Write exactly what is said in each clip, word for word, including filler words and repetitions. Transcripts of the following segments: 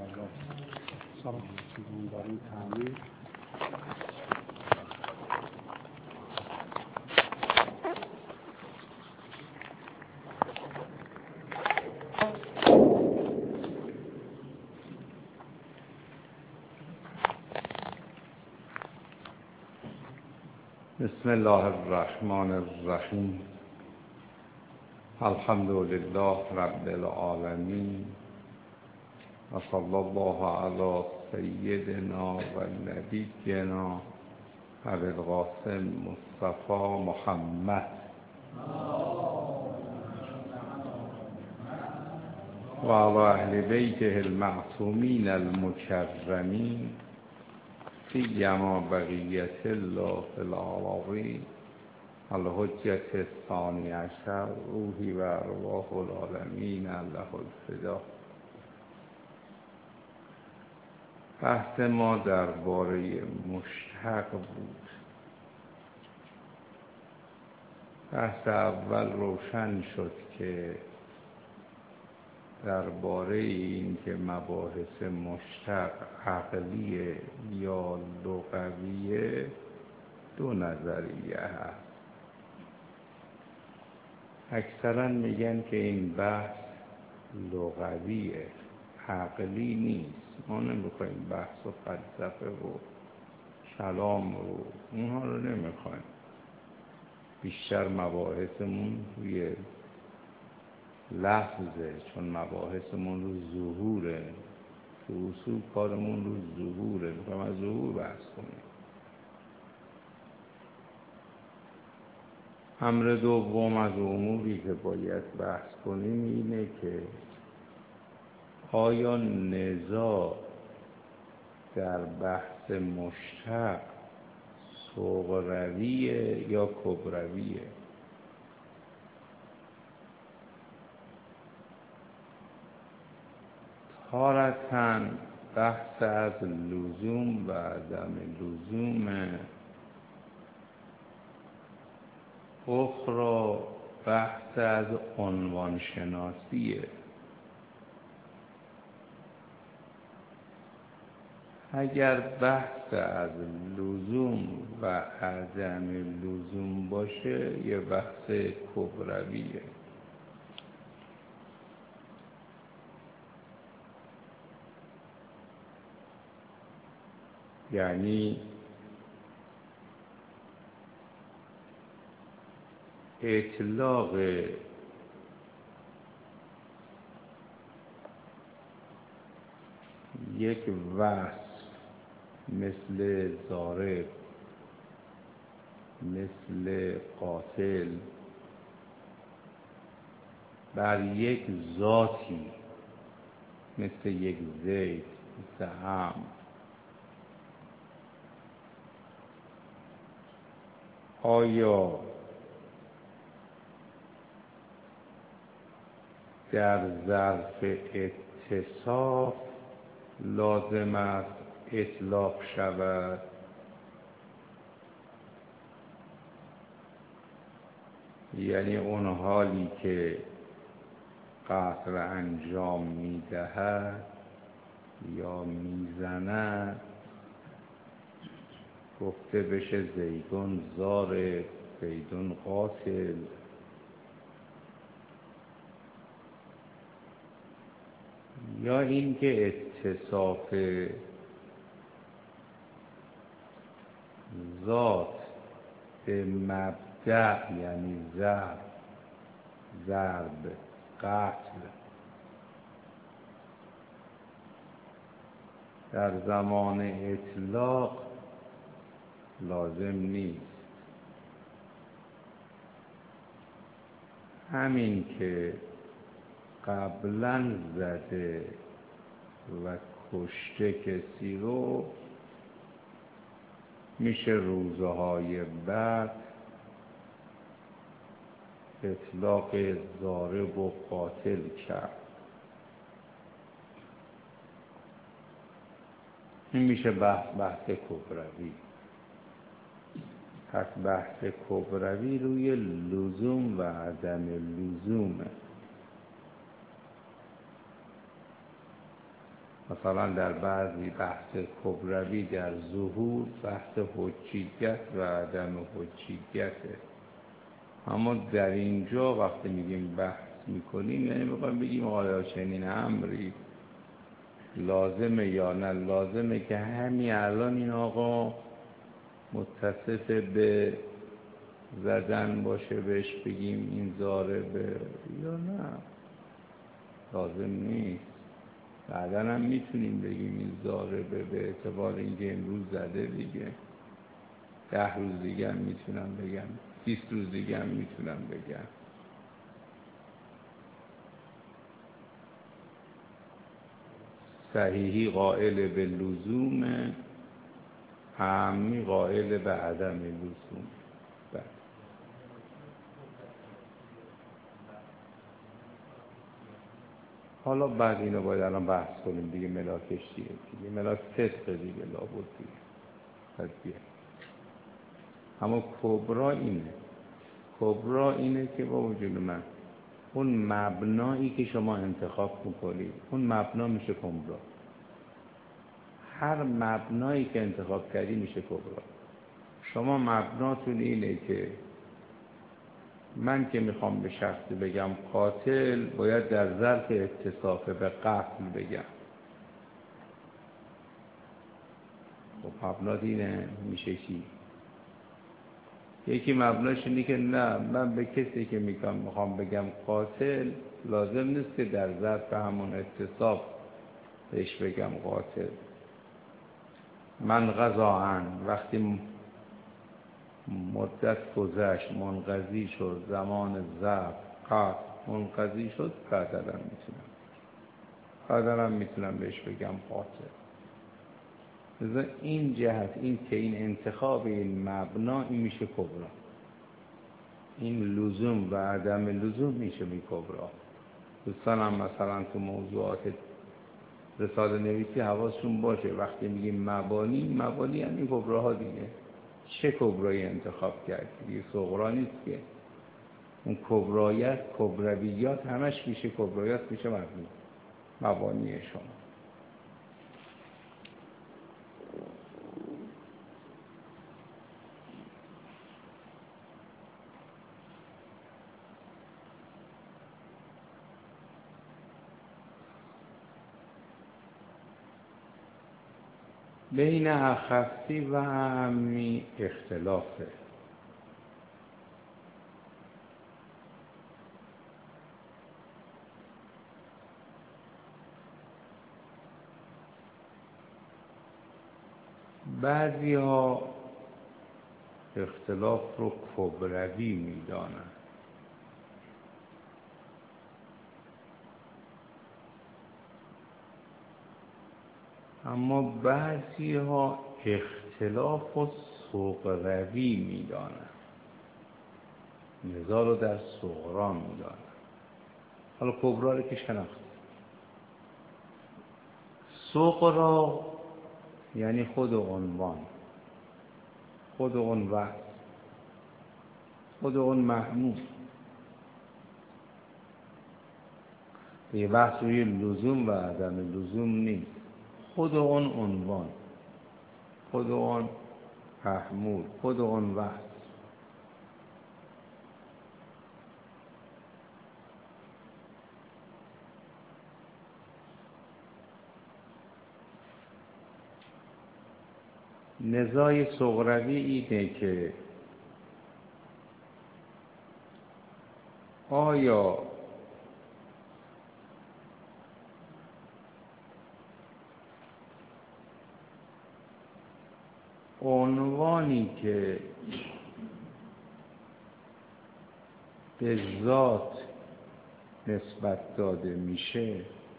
سلام داریم تعمیر بسم الله الرحمن الرحیم. الحمد لله رب العالمین و صلی الله علی سیدنا و نبینا ابی القاسم مصطفی محمد و علی اهل بیته المعصومین المکرمین سیما بقیت الله فی العالمین الحجة الثانی عشر روحی و ارواح العالمین له الفدا. بحث ما درباره مشتق بود. بحث اول روشن شد که درباره این که مباحث مشتق عقلیه یا لغویه دو نظریه هست. اکثرا میگن که این بحث لغویه، عقلی نیست. ما نمیخوایم بحث و فلسفه و کلام رو اونها رو نمیخوایم. بیشتر مباحثمون روی لفظه، چون مباحثمون رو ظهوره. تو اصول کارمون رو ظهوره، میخوایم از ظهور بحث کنیم. امر دوم از اموری که باید بحث کنیم اینه که آیا نزاع در بحث مشتق صغرویه یا کبرویه؟ تارةً بحث از لزوم و عدم لزوم، اخرى بحث از عنوان شناسیه. اگر بحث از لزوم و عدم لزوم باشه یه بحث کبرویه. یعنی اطلاق یک وصف مثل ضارب، مثل قاتل بر یک ذاتی مثل یک زید، مثل عمرو، آیا در ظرف اتصاف لازم است اطلاق شود یعنی اون حالی که قتل انجام میدهد یا میزند گفته بشه زیدون ضارب، زیدون قاتل، یا اینکه اتصاف ذات به مبدأ یعنی ضرب، ضرب، قتل در زمان اطلاق لازم نیست. همین که قبلا زده و کشته کسی رو میشه روزه های بعد اطلاق ضارب و قاتل کرد. این میشه بحث بحث کبروی. پس بحث کبروی روی لزوم و عدم لزومه. مثلا در بعضی بحث کبروی در ظهور بحث حجیت و عدم حجیته، اما در اینجا وقتی میگیم بحث میکنیم یعنی میخوایم بگیم آیا چنین امری لازمه یا نه لازمه که همین الان این آقا متصف به زدن باشه بهش بگیم این ضاربه یا نه لازم نیست. بعدا هم میتونیم بگیم این ضاربه به اعتبار اینکه امروز زده دیگه، ده روز دیگه هم میتونم بگم، بیست روز دیگه هم میتونم بگم. صحیحی قائل به لزوم، عامی قائل به عدم لزوم. بله. حالا بعد اینو باید الان بحث کنیم دیگه، ملاکش چیه دیگه، ملاک صدق دیگه لابد دیگه تدبیه. اما کبرا اینه، کبرا اینه که با وجود من اون مبنایی که شما انتخاب میکنید اون مبنا میشه کبرا. هر مبنایی که انتخاب کردی میشه کبرا. شما مبناتون اینه که من که میخوام به شخصی بگم قاتل باید در ظرف اتصاف به قتل بگم. خب مبنات اینه، میشه چی؟ یکی مبناش اینه که نه من به کسی که میگم میخوام بگم قاتل لازم نیست که در ظرف همون اتصاف بهش بگم قاتل. من قضاءن وقتی مدت گذشت منقضی شد، زمان ضعف قطع منقضی شد، قدرم میتونم قدرم میتونم بهش بگم قاتل. لذا این جهت این که این انتخاب این مبنا این میشه کبرا. این لزوم و عدم لزوم میشه می کبرا. دوستان هم مثلا تو موضوعات رساله نویسی حواسشون باشه وقتی میگیم مبانی، مبانی هم این کبراها دیگه. چه کبرایی انتخاب کردی؟ دیگه صغرا نیست که. اون کبرایت، کبرویات همش میشه کبرایات، میشه مبانی مبانی شما. بین اخصی و عامی اختلافه. بعضی ها اختلاف رو کبروی میدانن، اما بعضی ها اختلاف و صغروی میدانن، لذا رو در صغرا میدانن. حالا کبرا رو که شناخت. صغرا یعنی خود عنوان، خود اون وقت، خود اون محمود. یه بحث روی لزوم و عدم لزوم نیست، خود اون عنوان، خود اون محمود، خود اون وقت. نزاع صغروی اینه که آیا عنوانی که به ذات نسبت داده میشه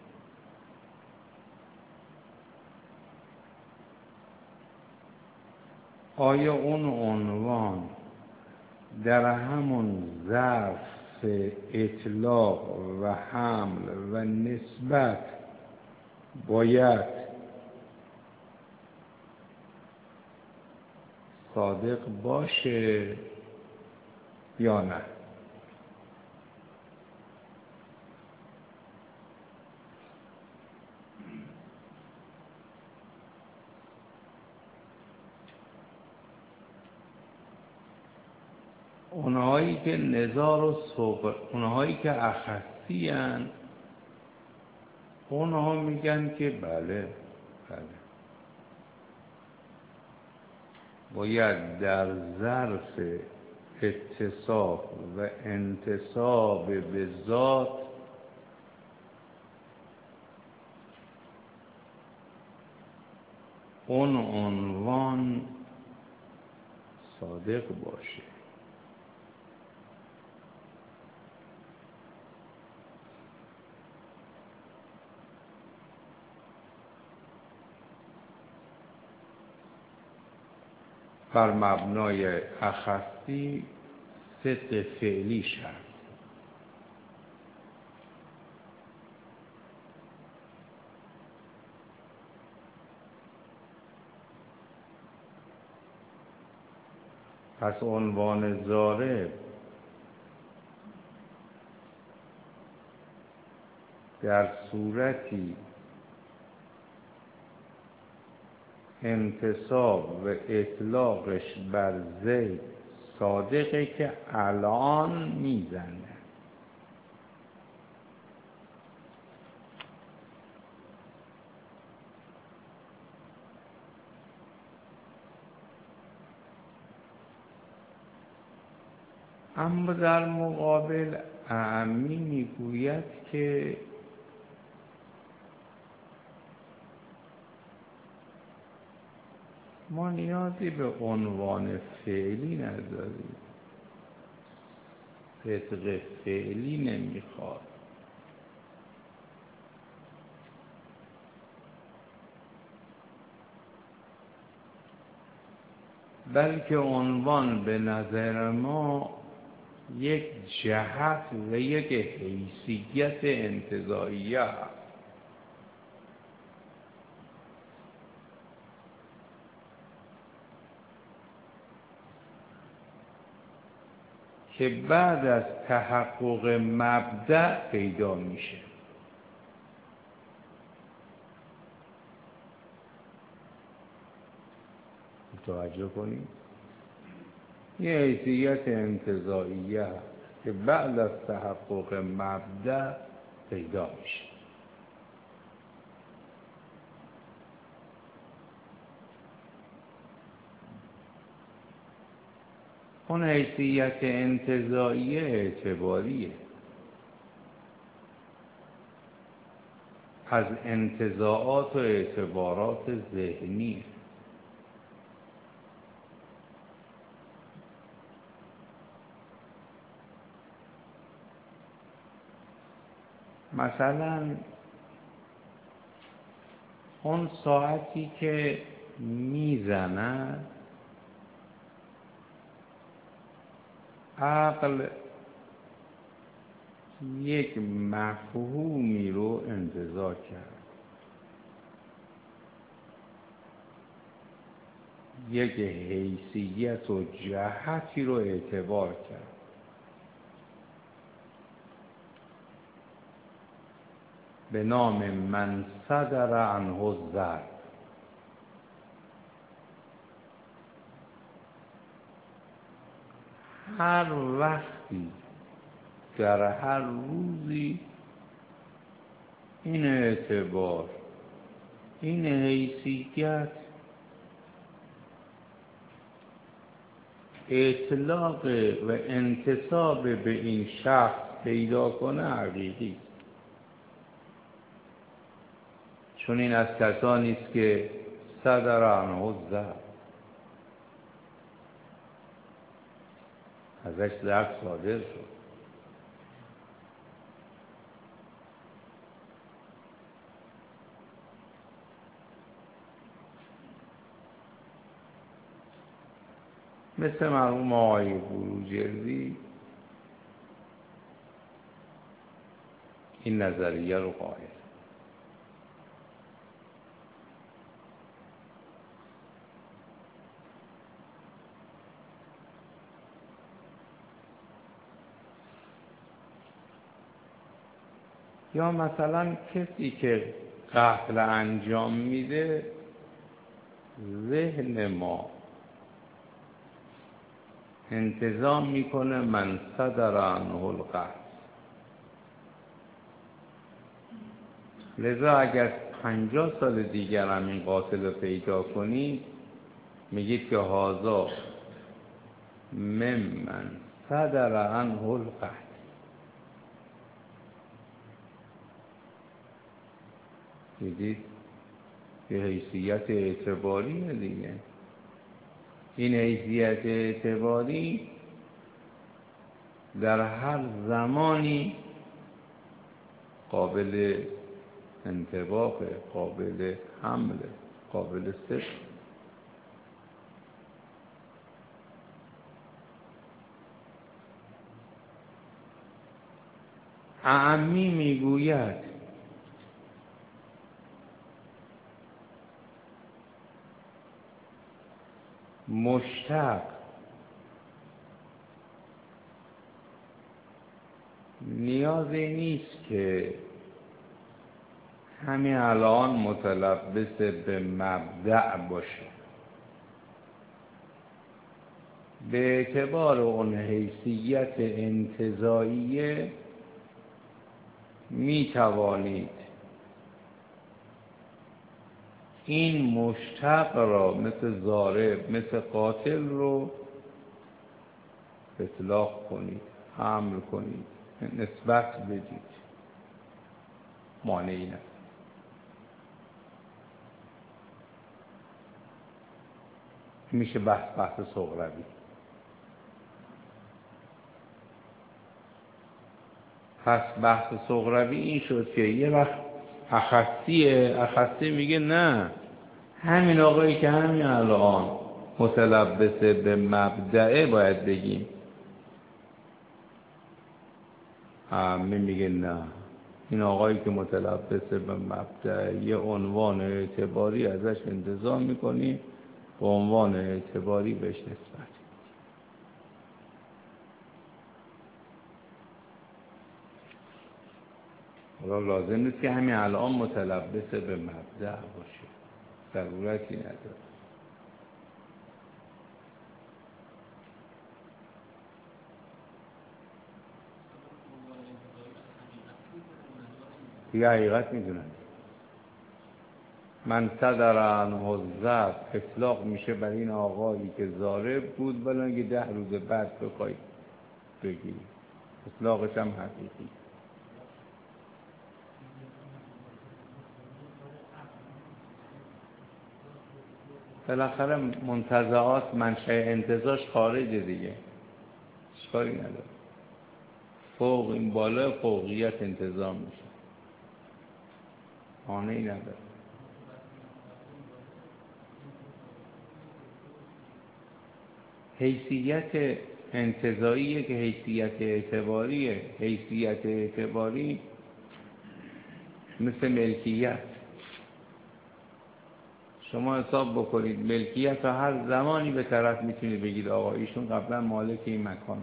آیا اون عنوان در همون ظرف اطلاق و حمل و نسبت باید صادق باشه یا نه؟ اونهایی که نزار و صبر، اونهایی که اخصی هن، اونها میگن که بله بله باید در ظرف اتصاف و انتساب به ذات اون عنوان صادق باشه. بر مبنای اخصی صدق فعلی شرط. پس عنوان ضارب در صورتی انتصاب و اطلاقش بر زید صادقه که الان میزنه. اما در مقابل اعمی میگوید که ما نیازی به عنوان فعلی نداریم، صدق فعلی نمیخواد، بلکه عنوان به نظر ما یک جهت و یک حیثیت انتزاعیه است. که بعد از تحقق مبدأ پیدا میشه. توجه کنید، یه حیثیت انتزاعیه که بعد از تحقق مبدأ پیدا میشه. اون حیثیت انتزاعیه اعتباریه، از انتزاعات و اعتبارات ذهنی. مثلا اون ساعتی که میزند عقل یک مفهومی رو انتزاع کرد، یک حیثیت و جهتی رو اعتبار کرد. به نام من صدر عنه الضرب. هر وقتی در هر روزی این اعتبار، این حیثیت اطلاق و انتساب به این شخص پیدا کنه حقیقی، چون این از کسانی است که صدر عنه الضرب، ازش ضرب صادر شد. مثل مرحوم آقای بروجردی این نظریه رو قائل. یا مثلا کسی که قتل انجام میده، ذهن ما انتظام میکنه من صدر عنه القحط. لذا اگر پنجاه سال دیگر هم این قاتل رو پیدا کنید میگید که هذا ممن صدر عنه القحط. دیدید یه حیثیت اعتباریه دیگه. این حیثیت اعتباری در هر زمانی قابل انطباق، قابل حمل، قابل صدق. اعمی میگوید مشتاق نیازی نیست که همین الان متلبس به مبدأ باشه. به اعتبار اون حیثیت انتزاعیه می توانید این مشتق را مثل ضارب، مثل قاتل رو اطلاق کنید، حمل کنید، نسبت بدید، مانعی نداره. میشه بحث بحث صغروی. پس بحث صغروی این شد که یه وقت اخصیه، اخصی میگه نه، همین آقایی که همین الان متلبس به مبدعه باید بگیم. همین میگه نه، این آقایی که متلبس به مبدعه یه عنوان اعتباری ازش انتظار میکنی، به عنوان اعتباری بهش نسبت. حالا لازم نیست که همین الان متلبس به مبدأ باشه، ضرورتی نداره. دیگه حقیقت میدونن. من صدر عنه الضرب اطلاق میشه بر این آقایی که ضارب بود، ولی اگه ده روز بعد بخوای بگی اطلاقش هم حقیقی. بالاخره منتزعات منشأ انتزاعش خارجه دیگه، اشکالی نداره. فوق این بالا فوقیت انتزاع میشه، مانعی نداره. حیثیت انتزاعیه که حیثیت اعتباریه. حیثیت اعتباری مثل ملکیت. شما حساب بکنید ملکیت رو هر زمانی به طرف میتونید بگید آقا ایشون قبلا مالک این مکان.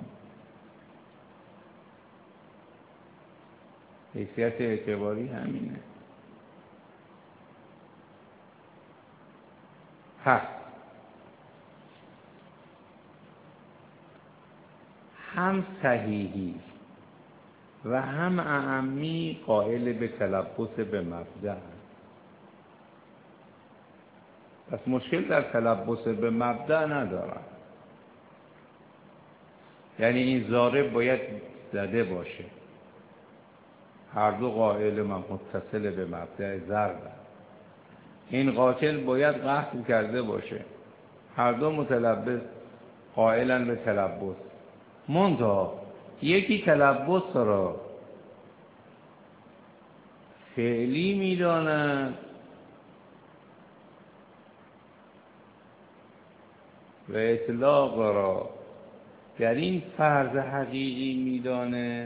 حیثیت اعتباری همینه. پس هم صحیحی و هم اعمی قائل به تلبس به مبدأ. پس مشکل در تلبس به مبدأ ندارن. یعنی این ضارب باید زده باشه، هر دو قائل من متصل به مبدأ ضرب. این قاتل باید قتل کرده باشه، هر دو متلبس قائلن به تلبس. منتها یکی تلبس را فعلی میداند و اطلاق را در این فرض حقیقی میدانه،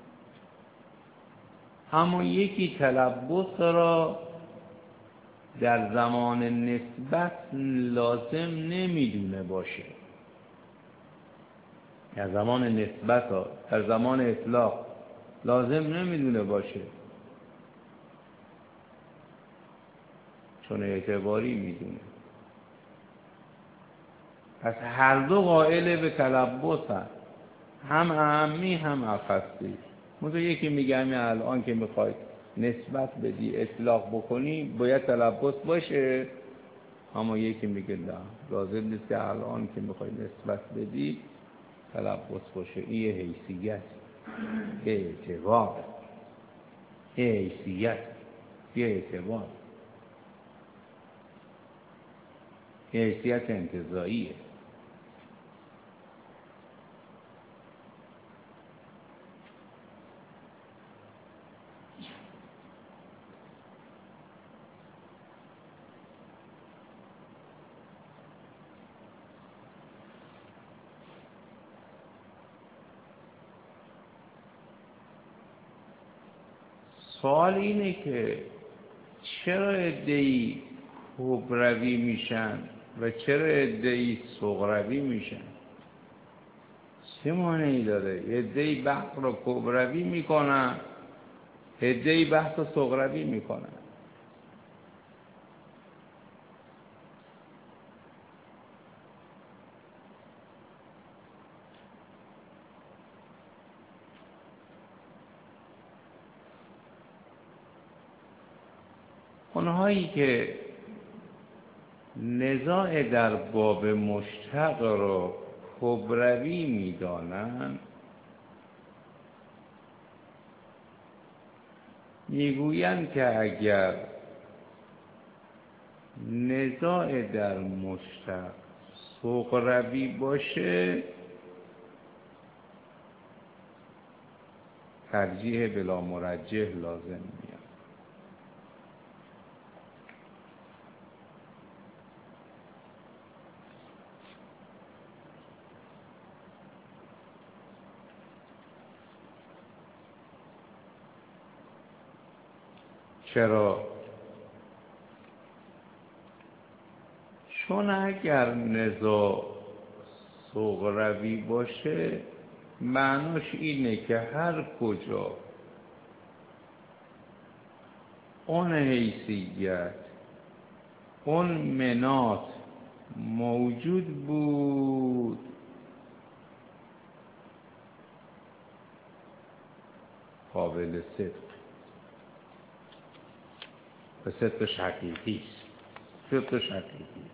اما یکی تلبس را در زمان نسبت لازم نمیدونه باشه. در زمان نسبت ها، در زمان اطلاق لازم نمیدونه باشه، چون اعتباری میدونه. پس هر دو قائل به تلبس هست، هم اعمی هم اخصی. مثلا یکی میگه همین الان که میخوای نسبت بدی اطلاق بکنی باید تلبس باشه، اما یکی میگه نه لازم نیست که الان که میخوای نسبت بدی تلبس باشه. این یه حیثیت، یه اعتبار، یه حیثیت، یه اعتبار، یه حیثیت انتزاعیه. سوال اینه که چرا عده‌ای کبروی میشن و چرا عده‌ای صغروی میشن؟ چه مانعی داره؟ عده‌ای بحث رو کبروی میکنن، عده‌ای بحث رو صغروی میکنن. اونهایی که نزاع در باب مشتق رو کبروی میدانن میگویند که اگر نزاع در مشتق صغروی باشه ترجیح بلا مرجح لازم میاد. چرا؟ چون اگر نزاع صغروی باشه معناش اینه که هر کجا اون حیثیت اون منات موجود بود قابل صدق و صدقش حقیقی است، صدقش حقیقی.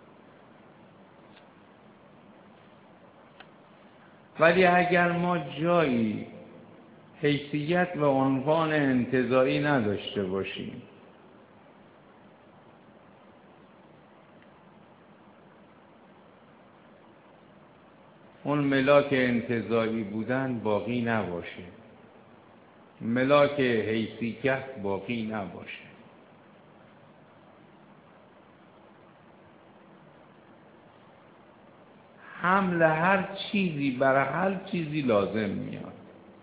ولی اگر ما جایی حیثیت و عنوان انتزاعی نداشته باشیم اون ملاک انتزاعی بودن باقی نباشه، ملاک حیثیت باقی نباشه، حمل هر چیزی بر هر چیزی لازم میاد،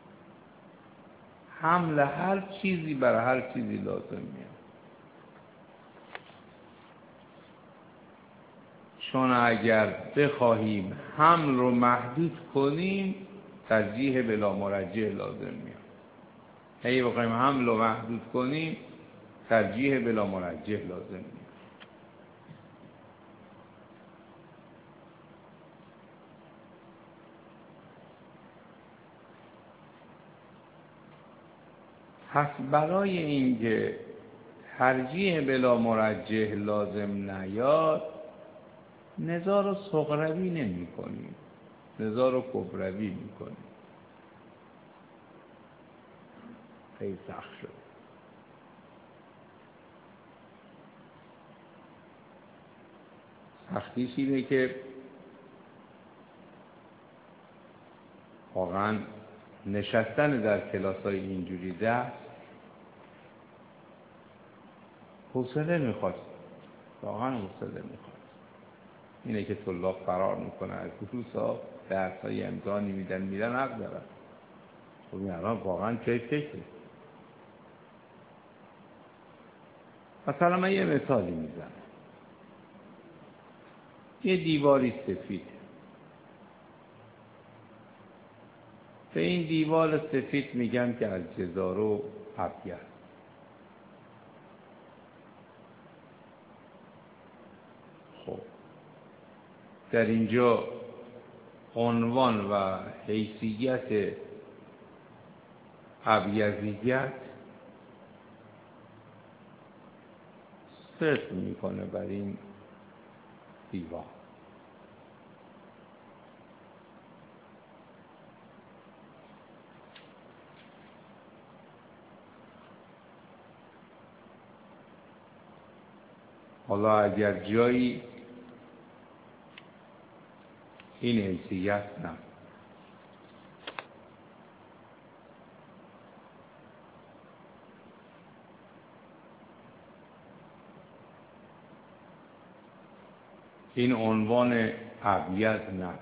حمل هر چیزی بر هر چیزی لازم میاد. چون اگر بخواهیم حمل رو محدود کنیم ترجیح بلا مرجح لازم میاد. اگه بخواهیم حمل رو محدود کنیم ترجیح بلا مرجح لازم میاد. پس برای اینکه ترجیح بلا مرجح لازم نیاد نزاع رو صغروی نمی کنیم، نزاع رو کبروی می کنیم. خیلی سخت شد. سختیش اینه که واقعا نشستن در کلاس‌های اینجوری درس حوصله میخواد، واقعا حوصله میخواد. اینه که طلاب فرار میکنن از دروس‌ها، درس‌های امتحانی میدن میدن حق دارن. خب این الان واقعا چه فکره. مثلا من یه مثالی میزنم. یه دیواری سفید، به این دیوار سفید میگن که از جدارو ابیض. خب در اینجا عنوان و حیثیت ابیضیت صرف میکنه بر این دیوان. حالا اگر جایی این حیثیت نه، این عنوان ابیض نه،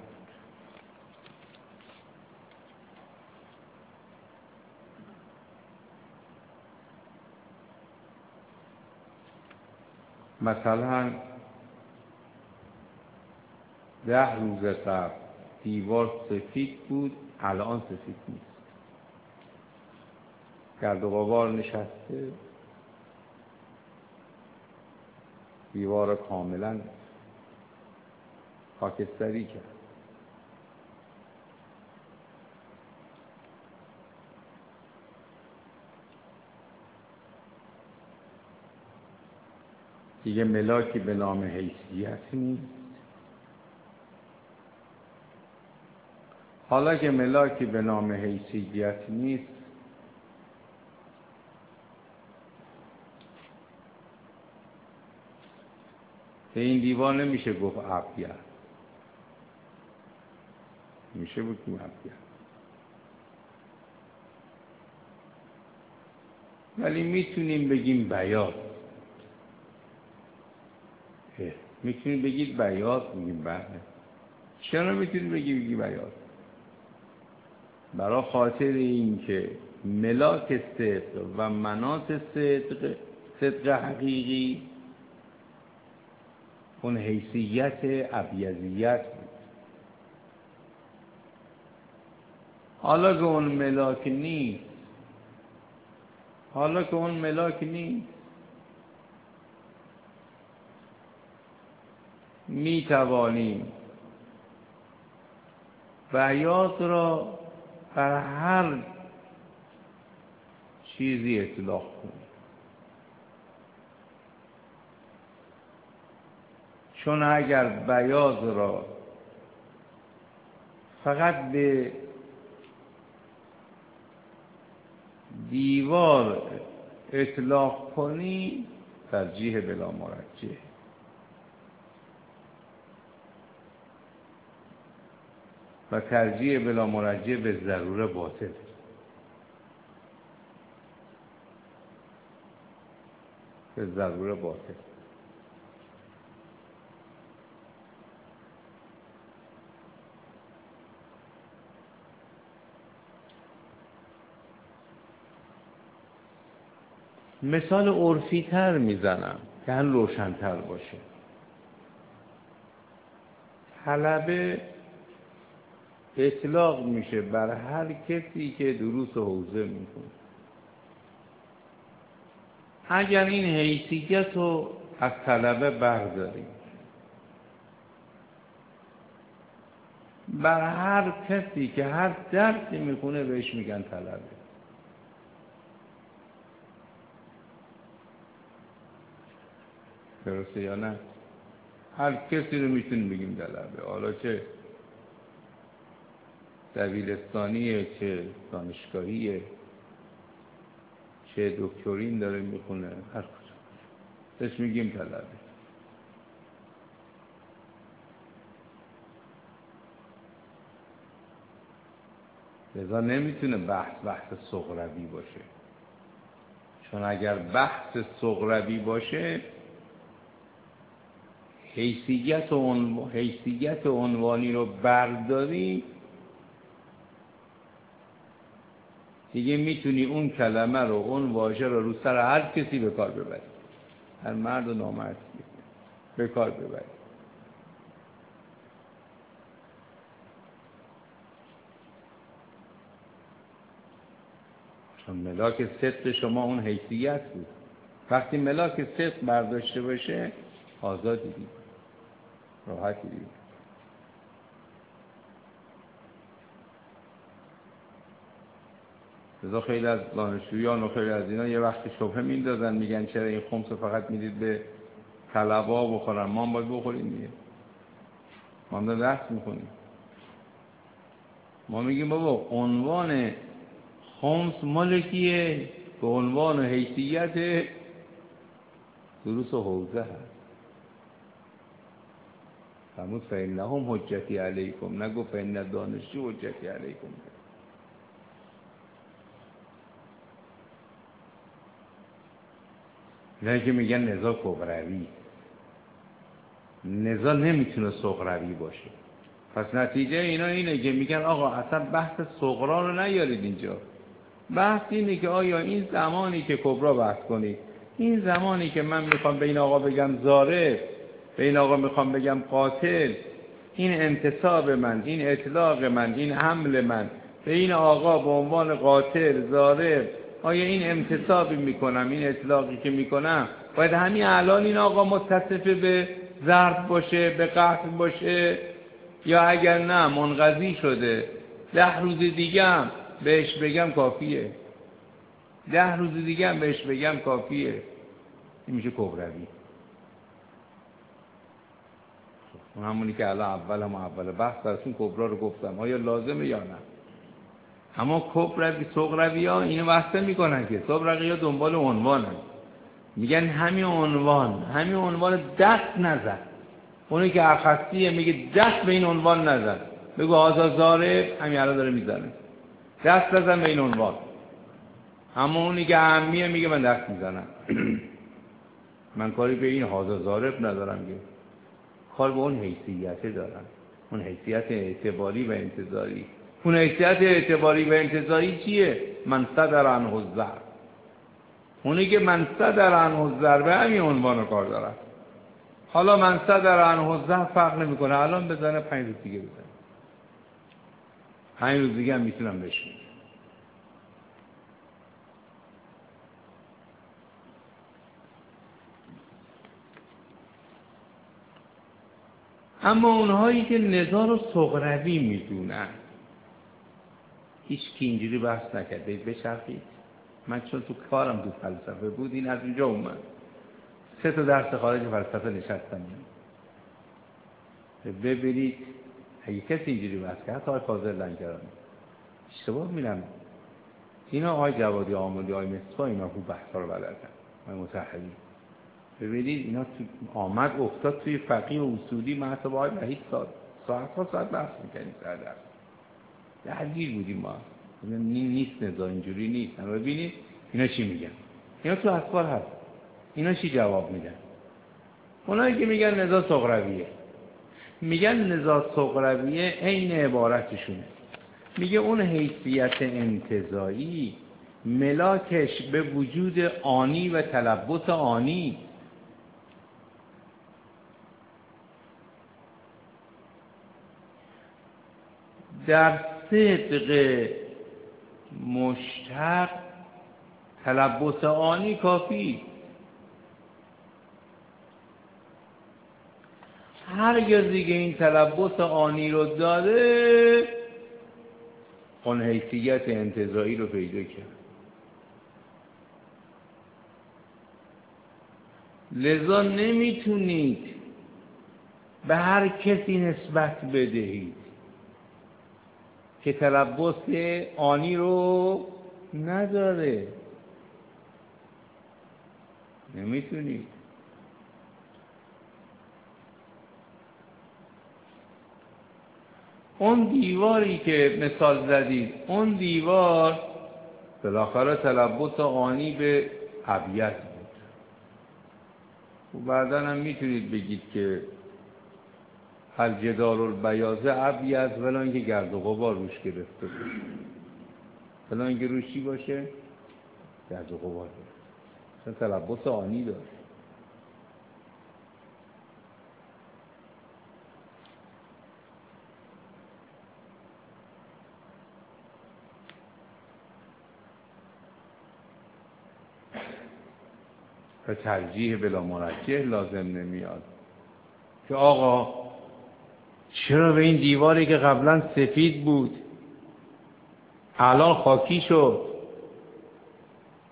مثلا ده روز قبل دیوار سفید بود، الان سفید نیست، گرد و غبار نشسته، دیوار کاملا خاکستری کرد. دیگه ملاکی به نام حیثیت نیست. حالا که ملاکی به نام حیثیت نیست، به این دیوار نمیشه گفت ابیض، میشه بگیم ابیض، ولی میتونیم بگیم بیاض. میتونیم بگید بیاض، میگیم بله. چرا میتونیم بگیم بگی بیاض؟ برای خاطر این که ملاک صدق و مناط صدق، صدق حقیقی، اون حیثیت ابیضیت بود. حالا که اون ملاک نیست، حالا که اون ملاک نیست، می توانیم بیاض را بر هر چیزی اطلاق کنیم، چون اگر بیاض را فقط به دیوار اطلاق کنی ترجیح بلا مرجح، و ترجیح بلا مرجح به ضروره باطل. به ضروره باطل. مثال عرفی تر میزنم که هم روشن‌تر باشه. طلبه اطلاق میشه بر هر کسی که دروس و حوزه میکنه. اگر این حیثیت رو از طلبه برداریم، بر هر کسی که هر درسی میخونه بهش میگن طلبه. درسته یا نه؟ هر کسی رو میتونیم بگیم طلبه، حالا چه دبیرستانیه، چه دانشگاهیه، چه دکترین داره میخونه، هر کجا بهش میگیم طلبه. لذا نمیتونه بحث بحث صغروی باشه، چون اگر بحث صغروی باشه حیثیت عنو... حیثیت عنوانی رو برداری، دیگه میتونی اون کلمه رو، اون واژه رو رو سر هر کسی به کار ببری، هر مرد و نامرد به کار ببری. چون ملاک صدق شما اون حیثیت بود. وقتی ملاک صدق برداشته باشه آزادی دید، راحتی دید. لذا خیلی از دانشجویان و خیلی از اینا یه وقتی شبهه میندازن میگن چرا این خمس فقط میدید به طلبا بخورن، ما هم باید بخوریم دیگه، ما هم داریم درس میکنیم. ما میگیم بابا عنوان خمس مالکیه به عنوان و حیثیت دروس و حوزه هست. فرمود فإنهم حجتی علیکم، نگو فإن دانشجو حجتی علیکم. اینا که میگن نزاع کبروی، نزاع نمیتونه صغروی باشه. پس نتیجه اینا اینه که میگن آقا اصلا بحث صغرا رو نیارید اینجا. بحث اینه که آیا این زمانی که کبرا بحث کنید، این زمانی که من میخوام به این آقا بگم ضارب، به این آقا میخوام بگم قاتل، این انتصاب من، این اطلاق من، این حمل من به این آقا به عنوان قاتل، ضارب، آیا این انتصابی میکنم، این اطلاقی که میکنم باید همین الان این آقا متصف به ضرب باشه، به قتل باشه، یا اگر نه منقضی شده ده روز دیگه هم بهش بگم کافیه، ده روز دیگه هم بهش بگم کافیه. این میشه کبروی. اون همونی که الان اول هم اول بحث درسون کبرا رو گفتم، آیا لازمه یا نه. اما کبروی صغروی ها اینو بحثه میکنن که صغروی ها دنبال عنوانن، میگن همین عنوان، همین عنوان دست نزن. اونی که اخصیه میگه دست به این عنوان نزن، بگو آزا ضارب، همین الان داره میزنه، دست نزن به این عنوان. اما اونی که اهمیه میگه من دست میزنم. من کاری به این آزا ضارب ندارم، که کار به اون حیثیت دارم، اون حیثیت اعتباری و انتظاری. اون حیثیت اعتباری و انتظاری چیه؟ من صدر عنه الضرب. اونی که من صدر عنه الضرب به همین عنوان کار دارم. حالا من صدر عنه الضرب فرق نمیکنه، الان بزنه، پنج روز دیگه بزنه، پنج روز دیگه هم میتونم بشم. اما اونهایی که نزاع رو صغروی میدونن، هیچ کی اینجوری بحث نکرده. بچرخید، من چون تو کارم تو فلسفه بود این از اونجا اومد، سه تا درس خارج فلسفه نشستم. ببینید اگه کسی اینجوری بحث کرد، حتی آقای فاضل لنگرانی اشتباه میرن. اینا آقای جوادی آمدی، آقای مصطفی، اینا خوب بحثا رو بلدن، آقای متحدی. ببینید اینا تو آمد افتاد توی فقیه و اصولی. من حتی با آقای وحید ساعت ساعت ها ساعت بحث میکنیم، سر درس درگیر بودیم ما. نیست نزاع اینجوری نیست. اما ببینید اینا چی میگن، اینا تو اخبار هست، اینا چی جواب میدن. اونایی که میگن نزاع صغرویه، میگن نزاع صغرویه عین عبارتشونه، میگه اون حیثیت انتزاعی ملاکش به وجود آنی و تلبس آنی. در صدق مشتق تلبس آنی کافی. هرگز دیگه این تلبس آنی رو داره، اون حیثیت انتزاعی رو پیدا کرد. لذا نمیتونید به هر کسی نسبت بدهید که تلبس آنی رو نداره، نمیتونید. اون دیواری که مثال زدید، اون دیوار بالاخره تلبس آنی به ابیض بود. و بعداً هم میتونید بگید که الجدار البیاض ابیض ولی اینکه گرد و غبار روش گرفته بود، ولی اینکه روش چی باشه؟ گرد و غبار باشه، چون تلبس آنی داشت. و ترجیح بلا مرجح لازم نمیاد که آقا چرا به این دیواری که قبلا سفید بود الان خاکی شد،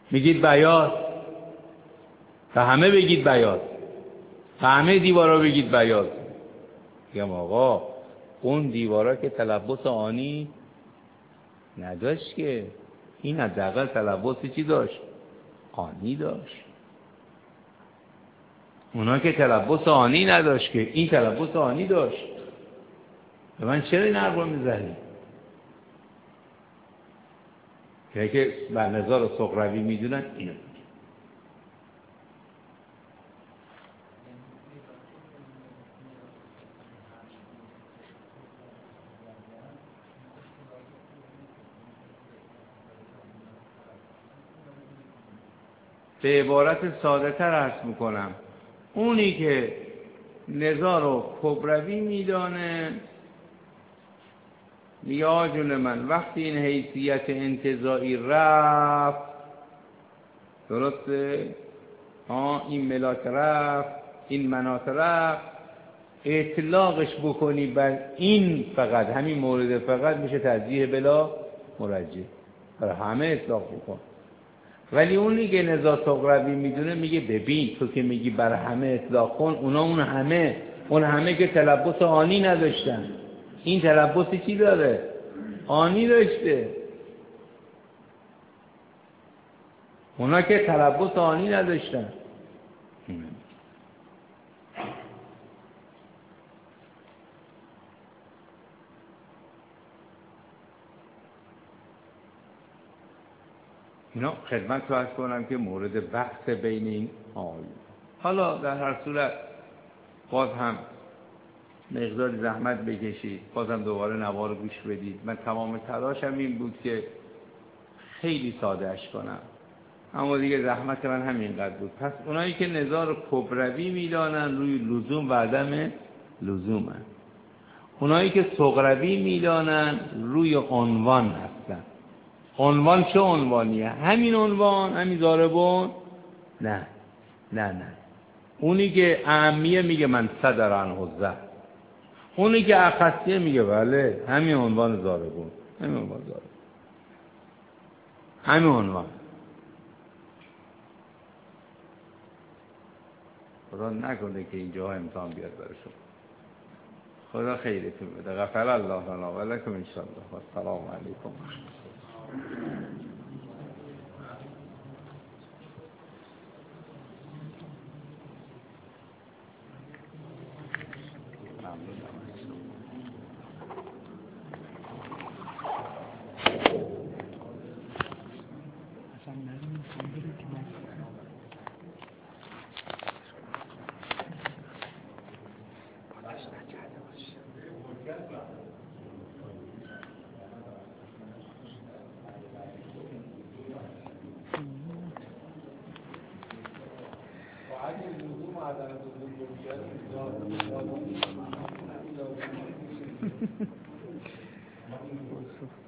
میگید بیاض، و همه بگید بیاض، و همه دیوارا بگید بیاض. میگم آقا اون دیوارا که تلبس آنی نداشت که، این حداقل تلبس چی داشت؟ آنی داشت. اونا که تلبس آنی نداشت که، این تلبس آنی داشت. به من چرا این حرف رو میزنی؟ که که بر نظار سغروی میدونن اینو. به عبارت ساده تر عرض میکنم، اونی که نزار و کبروی میدانه میگه آجون من وقتی این حیثیت انتزاعی رفت، درسته؟ آه این ملاک رفت، این مناط رفت، اطلاقش بکنی بر این فقط، همین مورد فقط میشه ترجیح بلا مرجح، برای همه اطلاق بکن. ولی اونی که نزاع سغروی میدونه میگه ببین تو که میگی برای همه اطلاق کن، اونا اون همه اون همه که تلبس آنی نداشتن، این تلبس چی داره؟ آنی داشته. اونا که تلبس آنی نداشتن. اینا خدمت رو عرض کنم که مورد بحث بین این آیون. حالا در هر صورت باز هم مقدار زحمت بکشید، باز هم دوباره نوار گوش بدید. من تمام تلاشم این بود که خیلی سادهش کنم، اما دیگه زحمت من همینقدر بود. پس اونایی که نزار کبروی میدانن روی لزوم و عدم لزوم هست. اونایی که صغروی میدانن روی عنوان هستن. عنوان چه عنوانیه؟ همین عنوان، همین ضاربون؟ نه نه نه. اونی که اهمیه میگه من صدر عنه الزحف، اونی که اخصیه میگه بله همین عنوان ضاربون، همین عنوان ضاربون، همین عنوان. خدا نکنه که اینجا امتحان بیاد برای شما. خدا خیرتون بده. غفر الله لنا و لکم ان شاء الله. و السلام علیکم. Thank you.